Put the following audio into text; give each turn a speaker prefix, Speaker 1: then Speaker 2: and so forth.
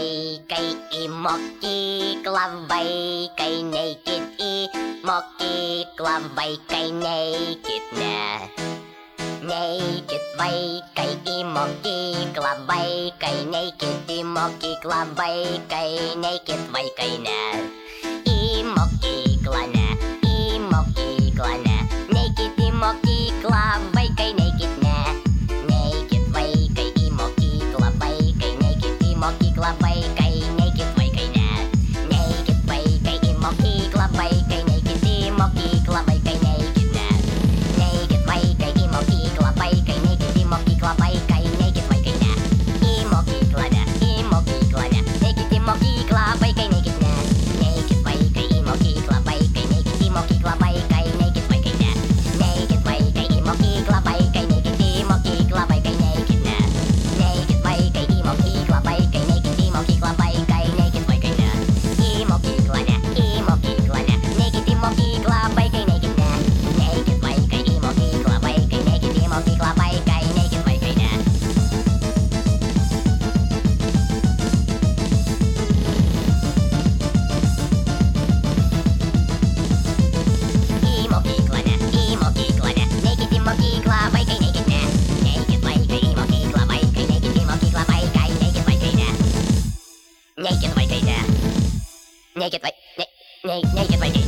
Speaker 1: vaikai į mokyklą, vaikai neikit į mokyklą, vaikai neikit, ne. Neikit vaikai į mokyklą, vaikai neikit į mokyklą, vaikai neikit, vaikai ne. Į mokyklą ne, į mokyklą ne, neikit į mokyklą, vaikai neikit, ne. Neikit vaikai į mokyklą, vaikai neikit į mokyklą, vaikai neikit, vaikai ne. Neikit vaikai į mokyklą, vaikai neikit į mokyklą, vaikai neikit, ne. Neikit vaikai į mokyklą, vaikai neikit į mokyklą, vaikai neikit, vaikai ne. Į mokyklą ne, į mokyklą ne, neikit į mokyklą, vaikai neikit, ne. Neikit vaikai į mokyklą, vaikai neikit į mokyklą, vaikai neikit, vaikai ne. Neikit vaikai į mokyklą, vaikai neikit į mokyklą, vaikai neikit, ne. Neikit vaikai į mokyklą, vaikai neikit į mokyklą, vaikai neikit, vaikai ne. Į mokyklą ne, į mokyklą ne, neikit į mokyklą, vaikai neikit, ne. Neikit vaikai į mokyklą, vaikai neikit į mokyklą, vaikai neikit, vaikai ne. Į mokyklą ne, į mokyklą ne, neikit į mokyklą, vaikai neikit, ne. Neikit vaikai į mokyklą, vaikai neikit į mokyklą, vaikai neikit, vaikai ne. Neikit vaikai ne. Neikit vaikai, neikit vaikai.